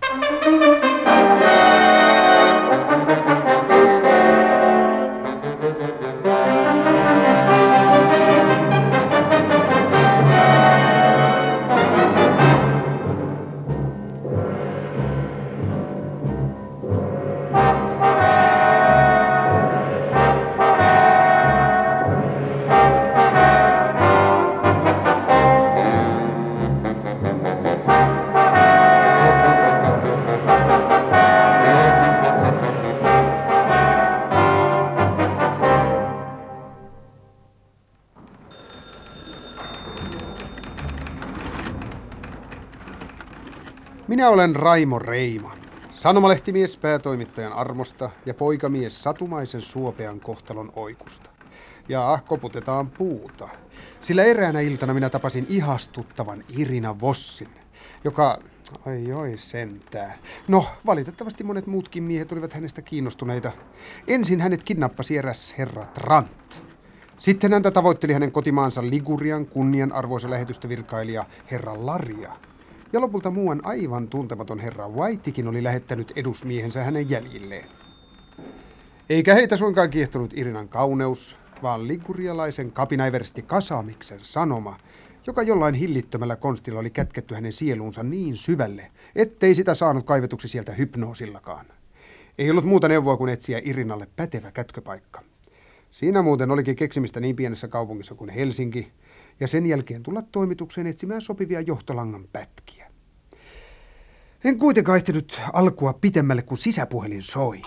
Minä olen Raimo Reima, sanomalehtimies päätoimittajan armosta ja poikamies satumaisen suopean kohtalon oikusta. Ja koputetaan puuta, sillä eräänä iltana minä tapasin ihastuttavan Irina Vossin, joka, oi sentää. No, valitettavasti monet muutkin miehet olivat hänestä kiinnostuneita. Ensin hänet kidnappasi eräs herra Trant. Sitten häntä tavoitteli hänen kotimaansa Ligurian kunnianarvoisa lähetystövirkailija herra Laria. Ja lopulta muuan aivan tuntematon herra Whitekin oli lähettänyt edusmiehensä hänen jäljilleen. Eikä heitä suinkaan kiehtonut Irinan kauneus, vaan ligurialaisen kapinaiversti Kasamiksen sanoma, joka jollain hillittömällä konstilla oli kätketty hänen sieluunsa niin syvälle, ettei sitä saanut kaivetuksi sieltä hypnoosillakaan. Ei ollut muuta neuvoa kuin etsiä Irinalle pätevä kätköpaikka. Siinä muuten olikin keksimistä niin pienessä kaupungissa kuin Helsinki, ja sen jälkeen tulla toimitukseen etsimään sopivia johtolangan pätkiä. En kuitenkaan ehtinyt alkua pitemmälle, kun sisäpuhelin soi.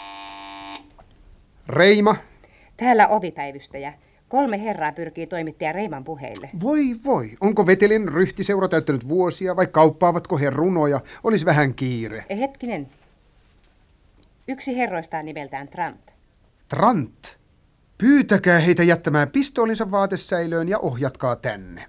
Reima. Täällä ovipäivystäjä. 3 herraa pyrkii toimittaja Reiman puheille. Voi. Onko Vetelin ryhtiseura täyttänyt vuosia vai kauppaavatko he runoja? Olisi vähän kiire. Hetkinen. Yksi herroista on nimeltään Trant. Trant? Pyytäkää heitä jättämään pistoolinsa vaatesäilöön ja ohjatkaa tänne.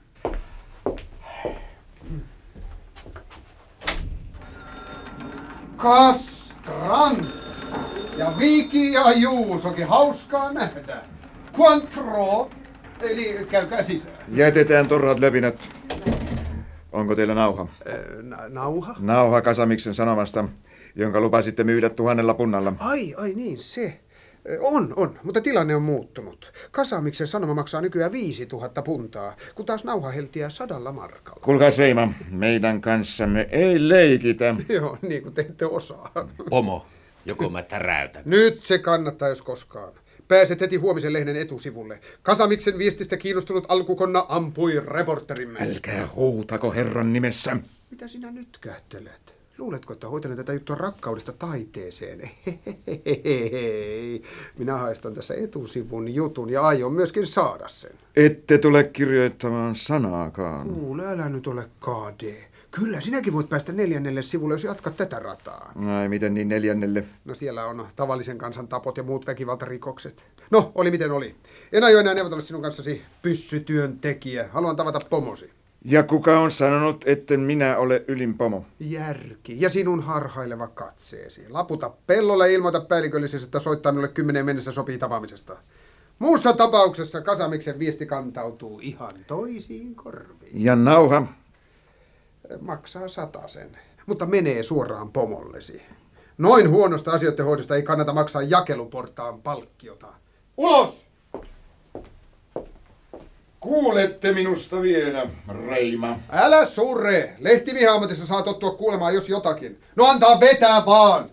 Kas Trant ja Viki ja Juusokin, hauskaa nähdä. Quantro, eli käykää sisään. Jätetään turhat löpinät. Onko teillä nauha? Nauha? Nauha Kasamiksen sanomasta, jonka lupasitte myydä 1000 punnalla. Ai niin se. On, mutta tilanne on muuttunut. Kasamiksen sanoma maksaa nykyään 5000 puntaa, kun taas nauhaheltiä 100 markalla. Kuulkaas Reima, meidän kanssamme ei leikitä. Joo, niin kuin te ette osaa. Pomo, joko mä täräytän? Nyt se kannattaa, jos koskaan. Pääset heti huomisen lehden etusivulle. Kasamiksen viestistä kiinnostunut alkukonna ampui reporterimme. Älkää huutako herran nimessä. Mitä sinä nyt kähtelet? Luuletko, että hoitelen tätä juttua rakkaudesta taiteeseen? Hei. Minä haistan tässä etusivun jutun ja aion myöskin saada sen. Ette tule kirjoittamaan sanaakaan. Kuule, älä nyt ole KD. Kyllä, sinäkin voit päästä 4. sivulle, jos jatkat tätä rataa. Ai, miten niin 4? No siellä on tavallisen kansan tapot ja muut väkivaltarikokset. No, oli miten oli. En aio enää neuvotella sinun kanssasi, pyssytyöntekijä. Haluan tavata pomosi. Ja kuka on sanonut, etten minä ole ylin pomo? Järki ja sinun harhaileva katseesi. Laputa pellolle ja ilmoita päälliköllisesti, että soittaa minulle 10 mennessä sopii tapaamisesta. Muussa tapauksessa Kasamiksen viesti kantautuu ihan toisiin korviin. Ja nauha? Maksaa 100, mutta menee suoraan pomollesi. Noin huonosta asioiden hoidosta ei kannata maksaa jakeluportaan palkkiota. Ulos! Kuulette minusta vielä, Reima. Älä surre! Lehtimiehammatissa saa tottua kuulemaan jos jotakin. No antaa vetää vaan!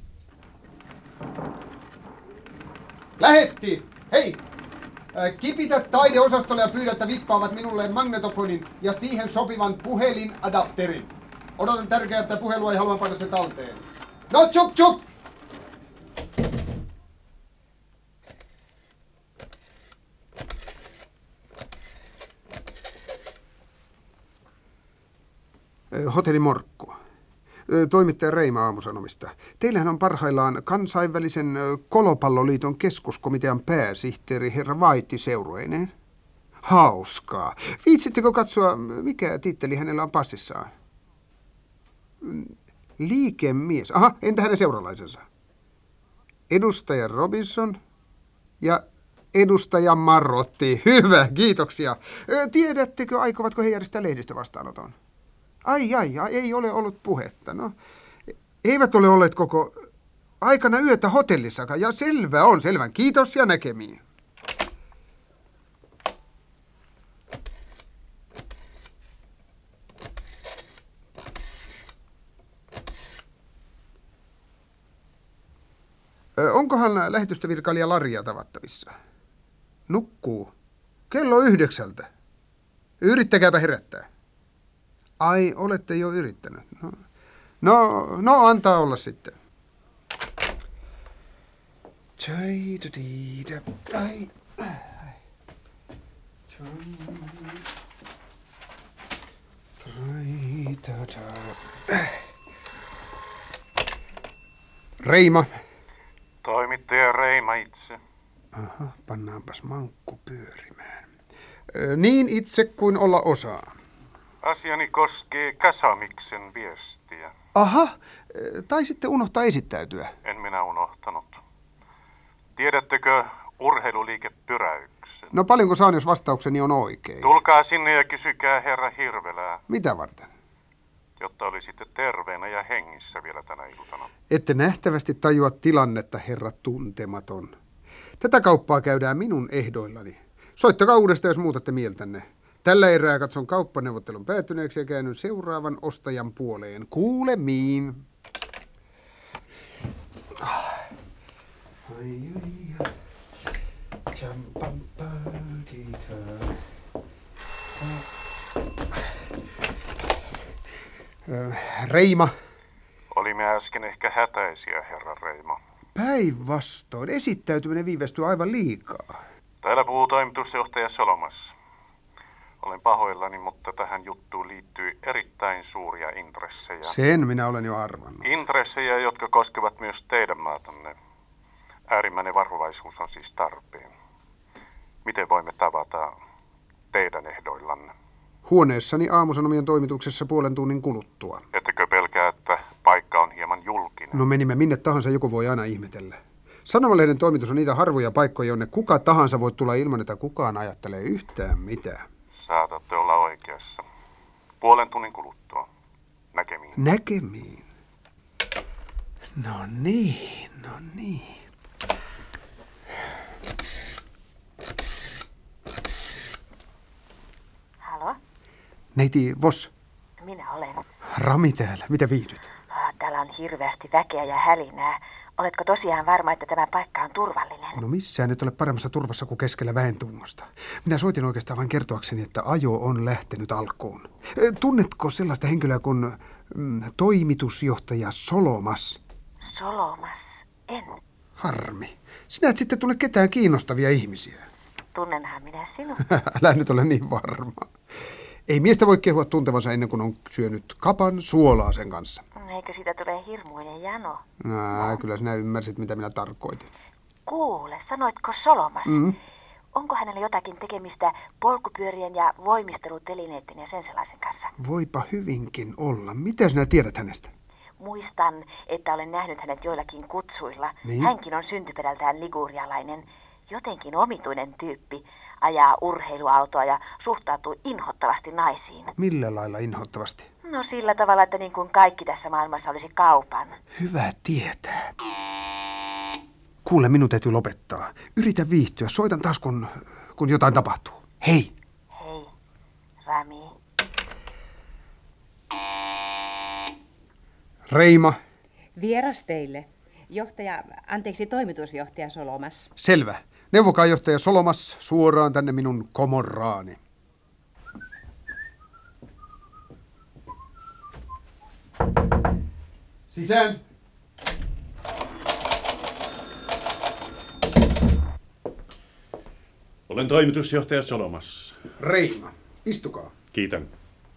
Lähetti! Hei! Kipitä taideosastolle ja pyydä, että vippaavat minulle magnetofonin ja siihen sopivan puhelinadapterin. Odotan tärkeää puhelua ja haluan panna se talteen. No chup! Hotelli Morkku. Toimittaja Reima Aamusanomista. Teillähän on parhaillaan kansainvälisen kolopalloliiton keskuskomitean pääsihteeri herra Vaitti seurueineen. Hauskaa. Viitsittekö katsoa, mikä titteli hänellä on passissaan? Liikemies. Aha, entä hänen seuralaisensa? Edustaja Robinson ja edustaja Marotti. Hyvä, kiitoksia. Tiedättekö, aikovatko he järjestää lehdistövastaanoton? Ai, ei ole ollut puhetta. No, Eivät ole olleet koko aikana yötä hotellissakaan. Ja selvä on, selvän. Kiitos ja näkemiin. Onkohan lähetystövirkailija Laria tavattavissa? Nukkuu. Kello 9. Yrittäkääpä herättää. Ai, olette jo yrittänyt. No, antaa olla sitten. Reima. Toimittaja Reima itse. Aha, pannaanpas mankku pyörimään. Niin itse kuin olla osaa. Asiani koskee Kasamiksen viestiä. Aha, taisitte unohtaa esittäytyä. En minä unohtanut. Tiedättekö urheiluliikepyräyksen? No paljonko saan, jos vastaukseni on oikein? Tulkaa sinne ja kysykää herra Hirvelää, Mitä varten? jotta olisitte terveenä ja hengissä vielä tänä iltana. Ette nähtävästi tajua tilannetta, herra tuntematon. Tätä kauppaa käydään minun ehdoillani. Soittakaa uudestaan, jos muutatte mieltänne. Tällä erää katson kauppaneuvottelun päättyneeksi ja käännyn seuraavan ostajan puoleen. Kuulemiin. Reima. Olimme äsken ehkä hätäisiä, herra Reima. Päinvastoin. Esittäytyminen viivästyy aivan liikaa. Täällä puhuu toimitusjohtaja Solomas. Olen pahoillani, mutta tähän juttuun liittyy erittäin suuria intressejä. Sen minä olen jo arvannut. Intressejä, jotka koskevat myös teidän maatanne. Äärimmäinen varovaisuus on siis tarpeen. Miten voimme tavata teidän ehdoillanne? Huoneessani aamusanomien toimituksessa puolen tunnin kuluttua. Ettekö pelkää, että paikka on hieman julkinen? No menimme minne tahansa, joku voi aina ihmetellä. Sanomalehden toimitus on niitä harvoja paikkoja, jonne kuka tahansa voi tulla ilman, että kukaan ajattelee yhtään mitään. Saatatte olla oikeassa. Puolen tunnin kuluttua. Näkemiin. Näkemiin. No niin. Halo? Neiti Vos, Minä olen. Rami täällä. Mitä viihdyt? Täällä on hirveästi väkeä ja hälinää. Oletko tosiaan varma, että tämä paikka on turvallinen? No missään et ole paremmassa turvassa kuin keskellä väentungosta. Minä soitin oikeastaan vain kertoakseni, että ajo on lähtenyt alkuun. Tunnetko sellaista henkilöä kuin toimitusjohtaja Solomas? Solomas? En. Harmi. Sinä et sitten tunne ketään kiinnostavia ihmisiä. Tunnenhan minä sinut. Älä nyt ole niin varma. Ei miestä voi kehua tuntevansa ennen kuin on syönyt kapan suolaa sen kanssa. Eikö siitä tule hirmuinen jano? Kyllä sinä ymmärsit, mitä minä tarkoitin. Kuule, sanoitko Solomas? Onko hänellä jotakin tekemistä polkupyörien ja voimistelutelineiden ja sen sellaisen kanssa? Voipa hyvinkin olla. Mitä sinä tiedät hänestä? Muistan, että olen nähnyt hänet joillakin kutsuilla. Niin? Hänkin on syntyperältään ligurialainen. Jotenkin omituinen tyyppi. Ajaa urheiluautoa ja suhtautuu inhottavasti naisiin. Millä lailla inhottavasti? No sillä tavalla, että niin kuin kaikki tässä maailmassa olisi kaupan. Hyvä tietää. Kuule, minun täytyy lopettaa. Yritä viihtyä. Soitan taas, kun jotain tapahtuu. Hei! Hei, Rami. Reima. Vieras teille. Toimitusjohtaja Solomas. Selvä. Neuvokaa johtaja Solomas suoraan tänne minun komorraani. Sisään. Olen toimitusjohtaja Solomas. Reima. Istukaa. Kiitän.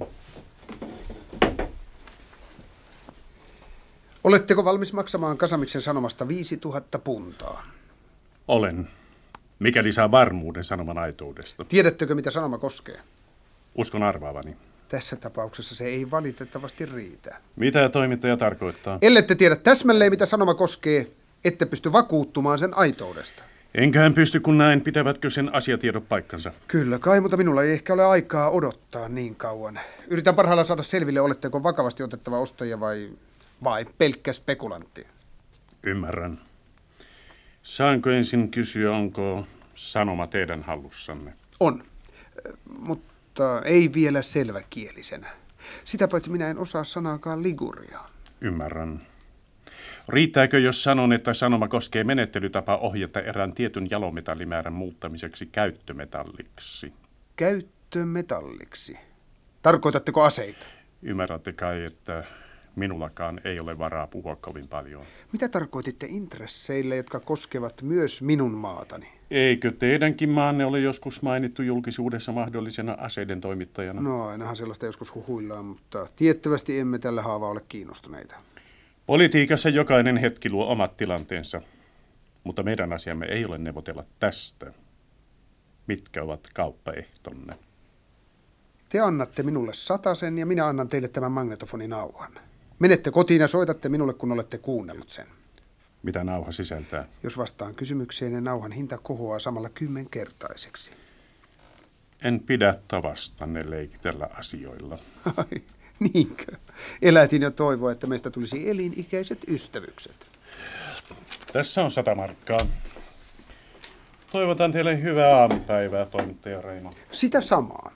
Oletteko valmis maksamaan Kasamiksen Sanomasta 5000 puntaa? Olen. Mikäli saa varmuuden sanoman aitoudesta. Tiedättekö, mitä sanoma koskee? Uskon arvaavani. Tässä tapauksessa se ei valitettavasti riitä. Mitä toimittaja tarkoittaa? Ellette tiedä täsmälleen, mitä sanoma koskee, ette pysty vakuuttumaan sen aitoudesta. Enköhän pysty, kun näin, pitävätkö sen asiatiedot paikkansa. Kyllä kai, mutta minulla ei ehkä ole aikaa odottaa niin kauan. Yritän parhaillaan saada selville, oletteko vakavasti otettava ostaja vai vai pelkkä spekulantti? Ymmärrän. Saanko ensin kysyä, onko sanoma teidän hallussanne? On, mutta ei vielä selväkielisenä. Sitä paitsi minä en osaa sanaakaan liguriaa. Ymmärrän. Riittääkö, jos sanon, että sanoma koskee menettelytapaa ohjata erään tietyn jalometallimäärän muuttamiseksi käyttömetalliksi? Käyttömetalliksi? Tarkoitatteko aseita? Ymmärrätte kai, että minullakaan ei ole varaa puhua kovin paljon. Mitä tarkoititte intresseille, jotka koskevat myös minun maatani? Eikö teidänkin maanne ole joskus mainittu julkisuudessa mahdollisena aseiden toimittajana? No, ainahan sellaista joskus huhuillaan, mutta tiettävästi emme tällä haavaa ole kiinnostuneita. Politiikassa jokainen hetki luo omat tilanteensa, mutta meidän asiamme ei ole neuvotella tästä. Mitkä ovat kauppaehtonne? Te annatte minulle 100 ja minä annan teille tämän magnetofoninauhan. Menette kotiin ja soitatte minulle, kun olette kuunnellut sen. Mitä nauha sisältää? Jos vastaan kysymykseen, niin nauhan hinta kohoaa samalla 10-kertaiseksi. En pidä tavastanne leikitellä asioilla. Ai, niinkö? Elätin jo toivoa, että meistä tulisi elinikäiset ystävykset. Tässä on 100 markkaa. Toivotan teille hyvää aamupäivää, toimittaja Reima. Sitä samaa.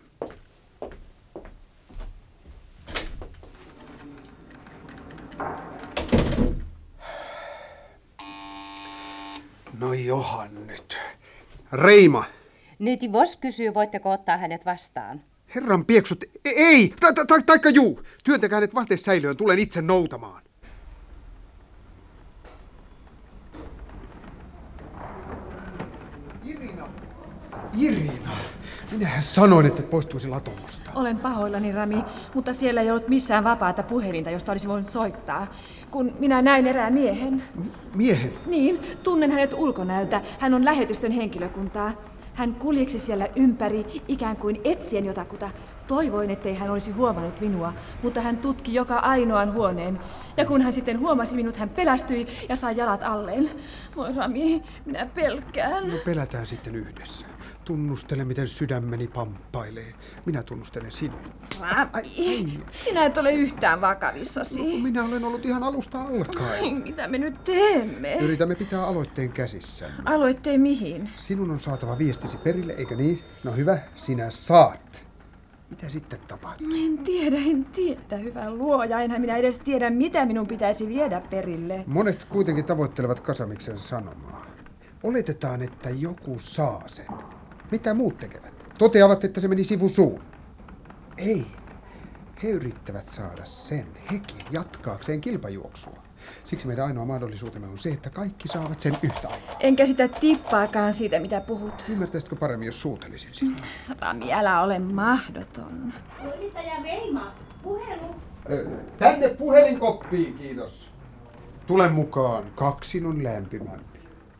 No johan nyt. Reima. Neiti Vos kysyy, voitteko ottaa hänet vastaan. Herran pieksut, ei! Taikka juu! Työntäkää hänet vahteessäilöön, tulen itse noutamaan. Irina, minähän sanoin, että poistuisi Latomosta. Olen pahoillani, Rami, mutta siellä ei ollut missään vapaata puhelinta, josta olisi voinut soittaa. Kun minä näin erään miehen. Miehen? Niin, tunnen hänet ulkonäöltä. Hän on lähetystön henkilökuntaa. Hän kuljeksi siellä ympäri ikään kuin etsien jotakuta. Toivoin, ettei hän olisi huomannut minua, mutta hän tutki joka ainoan huoneen. Ja kun hän sitten huomasi minut, hän pelästyi ja sai jalat alleen. Voi Rami, minä pelkään. No pelätään sitten yhdessä. Tunnustele, miten sydämeni pamppailee. Minä tunnustelen sinua. Rami, sinä et ole yhtään vakavissasi. No, minä olen ollut ihan alusta alkaen. Mitä me nyt teemme? Yritämme pitää aloitteen käsissämme. Aloitteen mihin? Sinun on saatava viestisi perille, eikö niin? No hyvä, sinä saat. Mitä sitten tapahtuu? En tiedä, hyvä luoja. Enhän minä edes tiedä, mitä minun pitäisi viedä perille. Monet kuitenkin tavoittelevat Kasamiksen sanomaa. Oletetaan, että joku saa sen. Mitä muut tekevät? Toteavat, että se meni sivusuun. Ei. He yrittävät saada sen hekin jatkaakseen kilpajuoksua. Siksi meidän ainoa mahdollisuutemme on se, että kaikki saavat sen yhtä aikaa. Enkä sitä tippaakaan siitä, mitä puhut. Ymmärtäisitkö paremmin, jos suutelisin sinua? Rami, älä ole mahdoton. Toimittaja Reima, puhelu. Tänne puhelinkoppiin, kiitos. Tule mukaan, kaksin on lämpimämpi.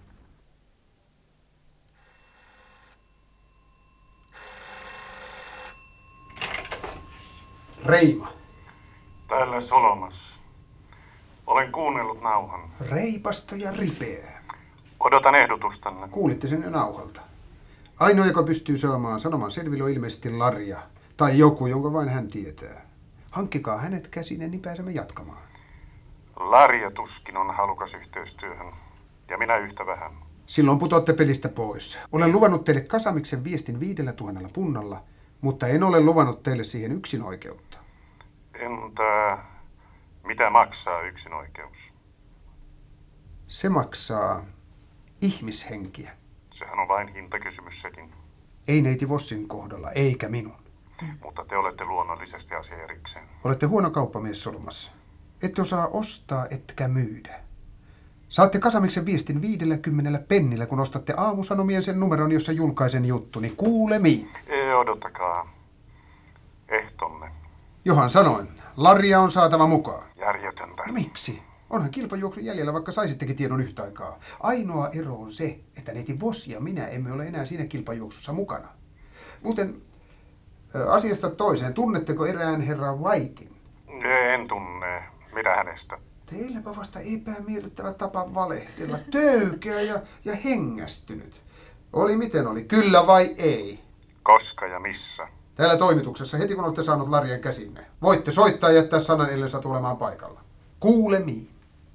Reima. Täällä Solomas. Olen kuunnellut nauhan. Reipasta ja ripeää. Odotan ehdotustanne. Kuulitte sen jo nauhalta. Ainoa, joka pystyy saamaan sanoman selville, on ilmeisesti Larja. Tai joku, jonka vain hän tietää. Hankkikaa hänet käsinen, niin pääsemme jatkamaan. Larja tuskin on halukas yhteistyöhön. Ja minä yhtä vähän. Silloin putoatte pelistä pois. Olen luvannut teille Kasamiksen viestin 5,000 punnalla, mutta en ole luvannut teille siihen yksinoikeutta. Entä mitä maksaa yksinoikeus? Se maksaa ihmishenkiä. Sehän on vain hintakysymys sekin. Ei neiti Vossin kohdalla, eikä minun. Mutta te olette luonnollisesti asia erikseen. Olette huono kauppamies Solomassa. Ette osaa ostaa, etkä myydä. Saatte Kasamiksen viestin 50 pennillä, kun ostatte Aamusanomien sen numeron, jossa julkaisen juttuni. Kuulemiin. Ei, odottakaa. Ehtonne. Johan sanoin, Larja on saatava mukaan. Järjetöntä. No miksi? Onhan kilpajuoksun jäljellä, vaikka saisittekin tiedon yhtä aikaa. Ainoa ero on se, että neiti Vos ja minä emme ole enää siinä kilpajuoksussa mukana. Muuten asiasta toiseen, tunnetteko erään herra Whitein? En tunne. Mitä hänestä? Teilläpä vasta epämiellyttävä tapa valehdella. Töykeä ja hengästynyt. Oli miten oli, kyllä vai ei? Koska ja missä? Täällä toimituksessa, heti kun olette saanut Larjan käsinne. Voitte soittaa ja jättää sanan, ellei satu olemaan paikalla. Kuulemiin.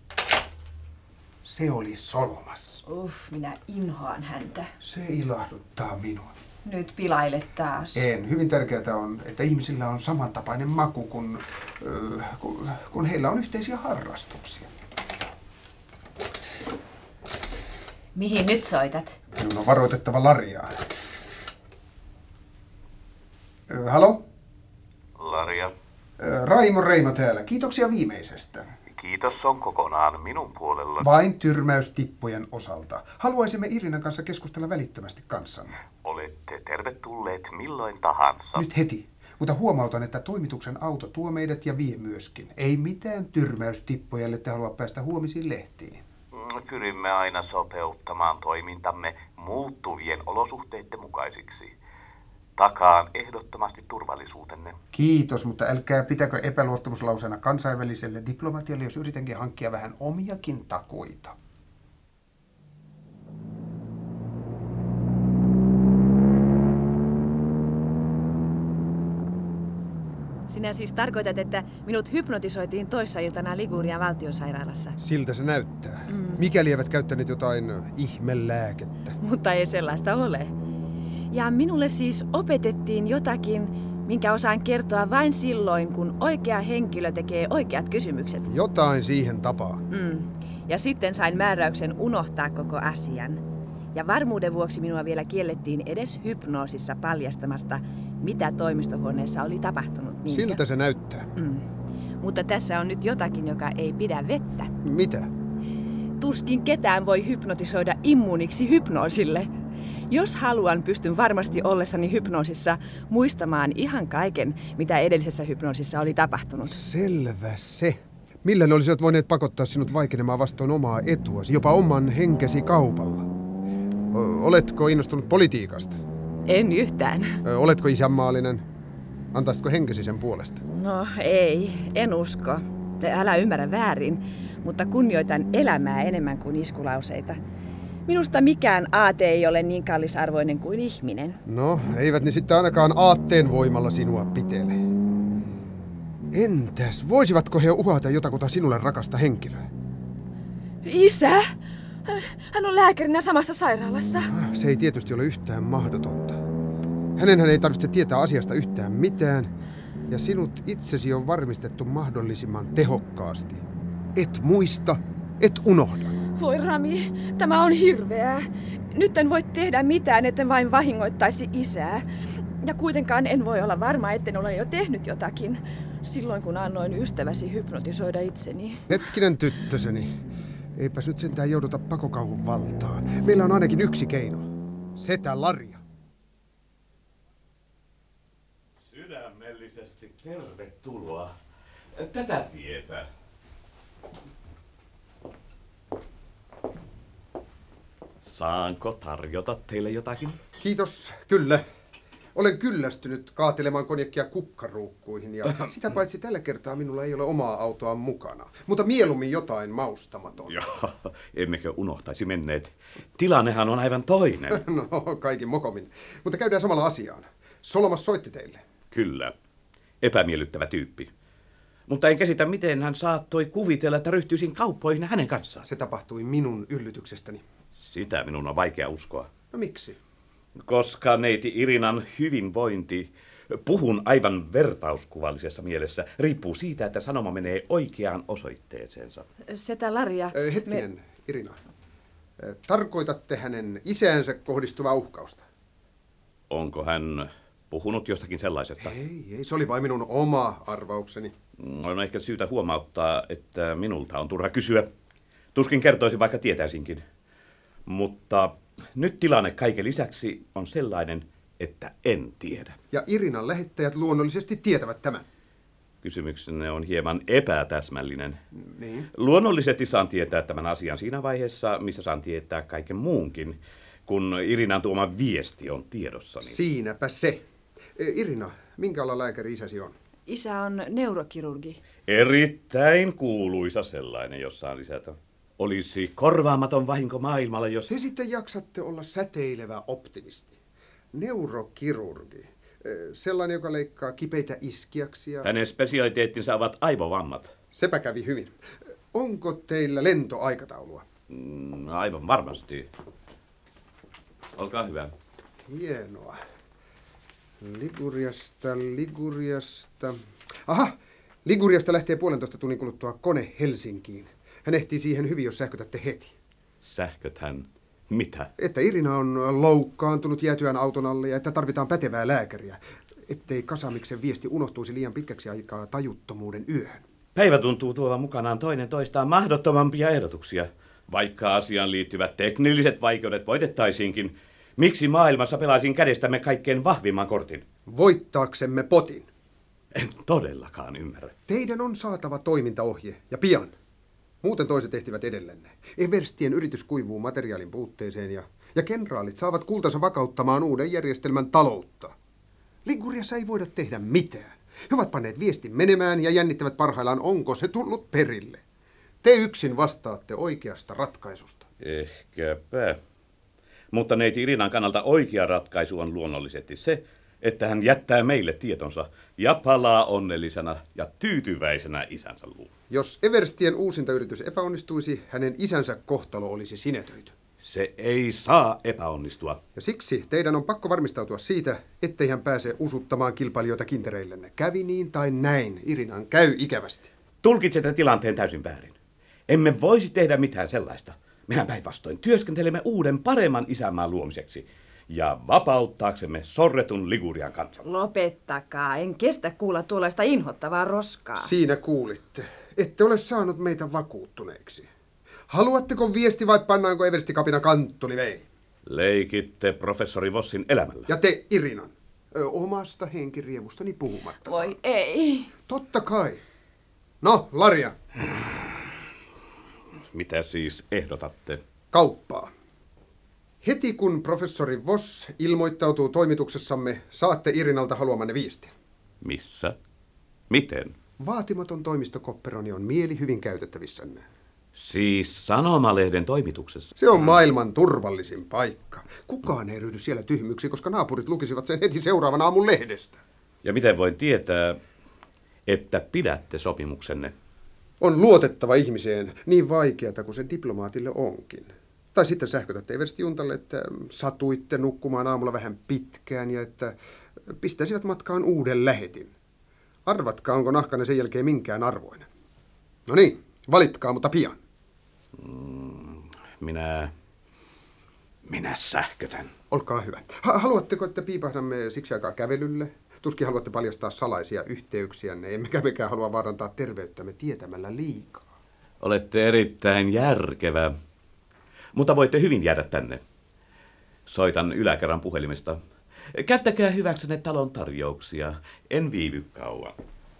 Se oli Solomas. Minä inhoan häntä. Se ilahduttaa minua. Nyt pilailet taas. En. Hyvin tärkeää on, että ihmisillä on samantapainen maku, kun heillä on yhteisiä harrastuksia. Mihin nyt soitat? Minun on varoitettava Lariaa. Halo? Laria. Raimo Reima täällä. Kiitoksia viimeisestä. Kiitos on kokonaan minun puolella. Vain tyrmäystippujen osalta. Haluaisimme Irinan kanssa keskustella välittömästi kanssanne. Olette tervetulleet milloin tahansa. Nyt heti. Mutta huomautan, että toimituksen auto tuo meidät ja vie myöskin. Ei mitään tyrmäystippuja, ellette halua päästä huomisiin lehtiin. Pyrimme aina sopeuttamaan toimintamme muuttuvien olosuhteiden mukaisiksi. Takaan ehdottomasti turvallisuutenne. Kiitos, mutta älkää pitäkö epäluottamuslauseena kansainväliselle diplomatialle, jos yritänkin hankkia vähän omiakin takuita. Sinä siis tarkoitat, että minut hypnotisoitiin toissa iltana Ligurian valtionsairaalassa. Siltä se näyttää. Mikäli eivät käyttäneet jotain ihmelääkettä. Mutta ei sellaista ole. Ja minulle siis opetettiin jotakin, minkä osaan kertoa vain silloin, kun oikea henkilö tekee oikeat kysymykset. Jotain siihen tapaan. Ja sitten sain määräyksen unohtaa koko asian. Ja varmuuden vuoksi minua vielä kiellettiin edes hypnoosissa paljastamasta, mitä toimistohuoneessa oli tapahtunut. Niinkö? Siltä se näyttää. Mutta tässä on nyt jotakin, joka ei pidä vettä. Mitä? Tuskin ketään voi hypnotisoida immuuniksi hypnoosille. Jos haluan, pystyn varmasti ollessani hypnoosissa muistamaan ihan kaiken, mitä edellisessä hypnoosissa oli tapahtunut. Selvä se. Millä ne olisivat voineet pakottaa sinut vaikenemaan vastoin omaa etuasi, jopa oman henkesi kaupalla? Oletko innostunut politiikasta? En yhtään. Oletko isänmaallinen? Antaisitko henkesi sen puolesta? No ei, en usko. Älä ymmärrä väärin, mutta kunnioitan elämää enemmän kuin iskulauseita. Minusta mikään aate ei ole niin kallisarvoinen kuin ihminen. No, eivät ne sitten ainakaan aatteen voimalla sinua pitele. Entäs, voisivatko he uhata jotakuta sinulle rakasta henkilöä? Isä? Hän on lääkärinä samassa sairaalassa. Se ei tietysti ole yhtään mahdotonta. Hänenhän ei tarvitse tietää asiasta yhtään mitään, ja sinut itsesi on varmistettu mahdollisimman tehokkaasti. Et muista, et unohda. Voi Rami, tämä on hirveää. Nyt en voi tehdä mitään, etten vain vahingoittaisi isää. Ja kuitenkaan en voi olla varma, etten ole jo tehnyt jotakin. Silloin kun annoin ystäväsi hypnotisoida itseni. Hetkinen tyttöseni. Eipäs nyt sentään jouduta pakokauhun valtaan. Meillä on ainakin yksi keino. Setä Laria. Sydämellisesti tervetuloa tätä tietä. Saanko tarjota teille jotakin? Kiitos, kyllä. Olen kyllästynyt kaatelemaan konjakkia kukkaruukkuihin ja sitä paitsi tällä kertaa minulla ei ole omaa autoa mukana. Mutta mieluummin jotain maustamatonta. Joo, emmekö unohtaisi menneet. Tilannehan on aivan toinen. No, kaikin mokomin. Mutta käydään samalla asiaan. Solomas soitti teille. Kyllä. Epämiellyttävä tyyppi. Mutta en käsitä, miten hän saattoi kuvitella, että ryhtyisin kauppoihin hänen kanssaan. Se tapahtui minun yllytyksestäni. Sitä minun on vaikea uskoa. No miksi? Koska neiti Irinan hyvinvointi, puhun aivan vertauskuvallisessa mielessä, riippuu siitä, että sanoma menee oikeaan osoitteeseensa. Setä Laria. Hetkinen, Irina. Tarkoitatte hänen isäänsä kohdistuvaa uhkausta? Onko hän puhunut jostakin sellaisesta? Ei, se oli vain minun oma arvaukseni. On ehkä syytä huomauttaa, että minulta on turha kysyä. Tuskin kertoisin, vaikka tietäisinkin. Mutta nyt tilanne kaiken lisäksi on sellainen, että en tiedä. Ja Irinan lähettäjät luonnollisesti tietävät tämän. Kysymyksenne on hieman epätäsmällinen. Niin. Luonnollisesti saan tietää tämän asian siinä vaiheessa, missä saan tietää kaiken muunkin, kun Irinan tuoma viesti on tiedossani. Siinäpä se. Irina, minkä ala lääkäri isäsi on? Isä on neurokirurgi. Erittäin kuuluisa sellainen, jos saan lisätä. Olisi korvaamaton vahinko maailmalla, jos... Te sitten jaksatte olla säteilevä optimisti. Neurokirurgi. Sellainen, joka leikkaa kipeitä iskiaksia. Hänen spesialiteettinsa ovat aivovammat. Sepä kävi hyvin. Onko teillä lentoaikataulua? Aivan varmasti. Olkaa hyvä. Hienoa. Liguriasta. Aha! Liguriasta lähtee 1,5 tunnin kuluttua kone Helsinkiin. Hän ehtii siihen hyvin, jos sähkötätte heti. Sähköthän? Mitä? Että Irina on loukkaantunut jäätyään auton alle ja että tarvitaan pätevää lääkäriä. Ettei Kasamiksen viesti unohtuisi liian pitkäksi aikaa tajuttomuuden yöhön. Päivä tuntuu tuovan mukanaan toinen toistaan mahdottomampia ehdotuksia. Vaikka asiaan liittyvät teknilliset vaikeudet voitettaisiinkin, miksi maailmassa pelaisin kädestämme kaikkein vahvimman kortin? Voittaaksemme potin. En todellakaan ymmärrä. Teidän on saatava toimintaohje, ja pian. Muuten toiset ehtivät edellenne. Everstien yritys kuivuu materiaalin puutteeseen ja kenraalit saavat kultansa vakauttamaan uuden järjestelmän taloutta. Liguriassa ei voida tehdä mitään. He ovat panneet viestin menemään ja jännittävät parhaillaan, onko se tullut perille. Te yksin vastaatte oikeasta ratkaisusta. Ehkäpä. Mutta neiti Irinan kannalta oikea ratkaisu on luonnollisesti se, että hän jättää meille tietonsa ja palaa onnellisena ja tyytyväisenä isänsä luo. Jos Everstien uusinta yritys epäonnistuisi, hänen isänsä kohtalo olisi sinetöity. Se ei saa epäonnistua. Ja siksi teidän on pakko varmistautua siitä, ettei hän pääse usuttamaan kilpailijoita kintereillenne. Kävi niin tai näin, Irinan käy ikävästi. Tulkitsette tilanteen täysin väärin. Emme voisi tehdä mitään sellaista. Mehän päinvastoin työskentelemme uuden paremman isänmaan luomiseksi ja vapauttaaksemme sorretun Ligurian kansan. Lopettakaa, en kestä kuulla tuollaista inhottavaa roskaa. Siinä kuulitte. Ette ole saanut meitä vakuuttuneeksi. Haluatteko viesti vai pannaanko Eversti-kapina kanttuli vei? Leikitte professori Vossin elämällä. Ja te Irinan. Omasta henkirievustani puhumatta. Voi ei. Totta kai. No, Larja. Mitä siis ehdotatte? Kauppaa. Heti kun professori Voss ilmoittautuu toimituksessamme, saatte Irinalta haluamanne viestin. Missä? Miten? Vaatimaton toimistokopperoni on mieli hyvin käytettävissänne. Siis sanomalehden toimituksessa? Se on maailman turvallisin paikka. Kukaan ei ryhdy siellä tyhmyksi, koska naapurit lukisivat sen heti seuraavan aamun lehdestä. Ja miten voin tietää, että pidätte sopimuksenne? On luotettava ihmiseen, niin vaikeata kuin sen diplomaatille onkin. Tai sitten sähkötätte Eversti Juntalle, että satuitte nukkumaan aamulla vähän pitkään ja että pistäisivät matkaan uuden lähetin. Arvatkaa, onko nahkanne sen jälkeen minkään arvoinen. No niin, valitkaa, mutta pian. Minä sähkötän. Olkaa hyvä. Haluatteko, että piipahdamme siksi aikaa kävelylle? Tuskin haluatte paljastaa salaisia yhteyksiänne, emmekä mekään halua vaarantaa terveyttämme tietämällä liikaa. Olette erittäin järkevä. Mutta voitte hyvin jäädä tänne. Soitan yläkerran puhelimesta. Käyttäkää hyväksenne talon tarjouksia. En viivy kauan.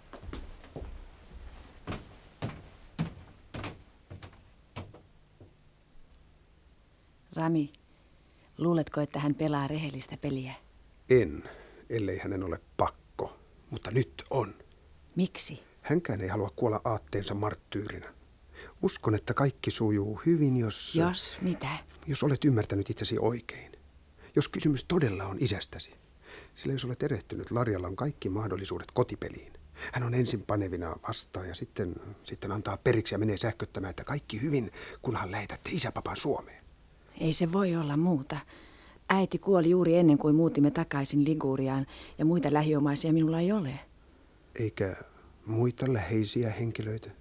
Rami, luuletko, että hän pelaa rehellistä peliä? En, ellei hänen ole pakko. Mutta nyt on. Miksi? Hänkään ei halua kuolla aatteensa marttyyrinä. Uskon, että kaikki sujuu hyvin, jos... Jos mitä? Jos olet ymmärtänyt itsesi oikein. Jos kysymys todella on isästäsi. Sillä jos olet erehtynyt, Larjalla on kaikki mahdollisuudet kotipeliin. Hän on ensin panevina vastaan ja sitten antaa periksi ja menee sähköttämään, että kaikki hyvin, kunhan lähetätte isäpapan Suomeen. Ei se voi olla muuta. Äiti kuoli juuri ennen kuin muutimme takaisin Liguriaan ja muita lähiomaisia minulla ei ole. Eikä muita läheisiä henkilöitä?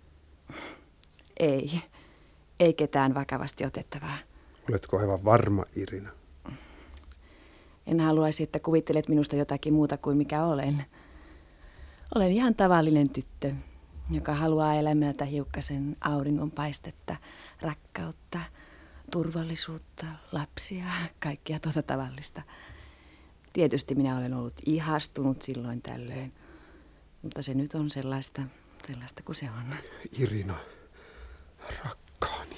Ei ketään vakavasti otettavaa. Oletko aivan varma, Irina? En haluaisi, että kuvittelet minusta jotakin muuta kuin mikä olen. Olen ihan tavallinen tyttö, joka haluaa elämältä hiukkasen auringonpaistetta, rakkautta, turvallisuutta, lapsia, kaikkia tuota tavallista. Tietysti minä olen ollut ihastunut silloin tällöin, mutta se nyt on sellaista kuin se on. Irina, rakkaani.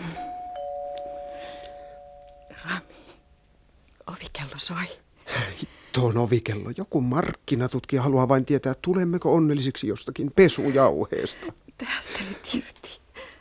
Rami, ovikello soi. Tuon ovikello. Joku markkinatutkija haluaa vain tietää, tulemmeko onnellisiksi jostakin pesujauheesta. Mitähän sitä nyt irti?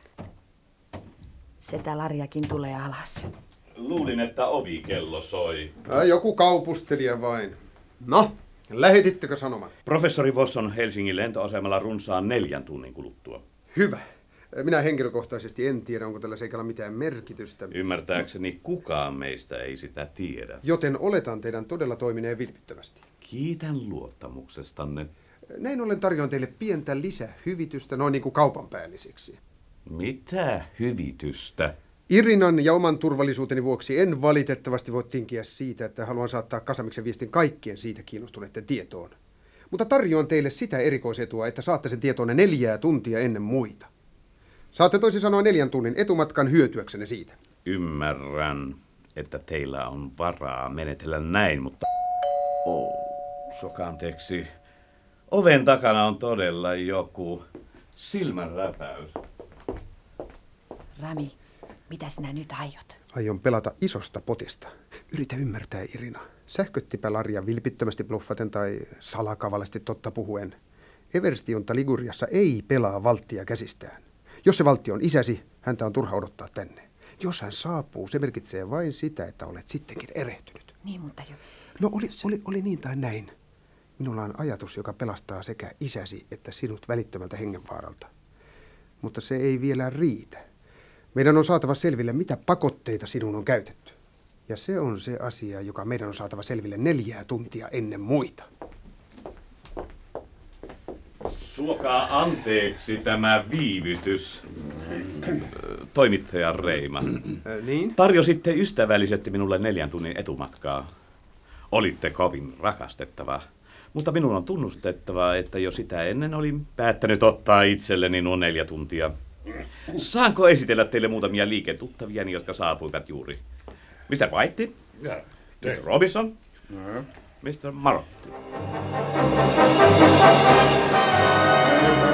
Setä Larjakin tulee alas. Luulin, että ovikello soi. Joku kaupustelija vain. No, Lähetittekö sanoman? Professori Voss on Helsingin lentoasemalla runsaan 4 tunnin kuluttua. Hyvä. Minä henkilökohtaisesti en tiedä, onko tällä seikalla mitään merkitystä. Ymmärtääkseni kukaan meistä ei sitä tiedä. Joten oletan teidän todella toimineen vilpittömästi. Kiitän luottamuksestanne. Näin ollen tarjoan teille pientä lisähyvitystä, noin niin kuin kaupanpäällisiksi. Mitä hyvitystä? Irinan ja oman turvallisuuteni vuoksi en valitettavasti voi tinkiä siitä, että haluan saattaa Kasamiksen viestin kaikkien siitä kiinnostuneiden tietoon. Mutta tarjoan teille sitä erikoisetua, että saatte sen tietoonne 4 tuntia ennen muita. Saatte toisin sanoen 4 tunnin etumatkan hyötyäksenne siitä. Ymmärrän, että teillä on varaa menetellä näin, mutta... Sokanteeksi. Oven takana on todella joku silmänräpäys. Rami, mitä sinä nyt aiot? Aion pelata isosta potista. Yritä ymmärtää, Irina. Sähköttipä Laria vilpittömästi bluffaten tai salakavallisesti totta puhuen. Everstionta Liguriassa ei pelaa valttia käsistään. Jos se valtio on isäsi, häntä on turha odottaa tänne. Jos hän saapuu, se merkitsee vain sitä, että olet sittenkin erehtynyt. Niin, mutta jo... No oli niin tai näin. Minulla on ajatus, joka pelastaa sekä isäsi että sinut välittömältä hengenvaaralta. Mutta se ei vielä riitä. Meidän on saatava selville, mitä pakotteita sinun on käytetty. Ja se on se asia, joka meidän on saatava selville 4 tuntia ennen muita. Suokaa anteeksi tämä viivytys. Toimittaja Reima. Niin? Tarjositte ystävällisesti minulle 4 tunnin etumatkaa. Olitte kovin rakastettava. Mutta minun on tunnustettava, että jo sitä ennen olin päättänyt ottaa itselleni nuo 4 tuntia. Saanko esitellä teille muutamia liiketuttaviani, jotka saapuivat juuri? Mr. White, Mr. Robinson, Mr. Marotti.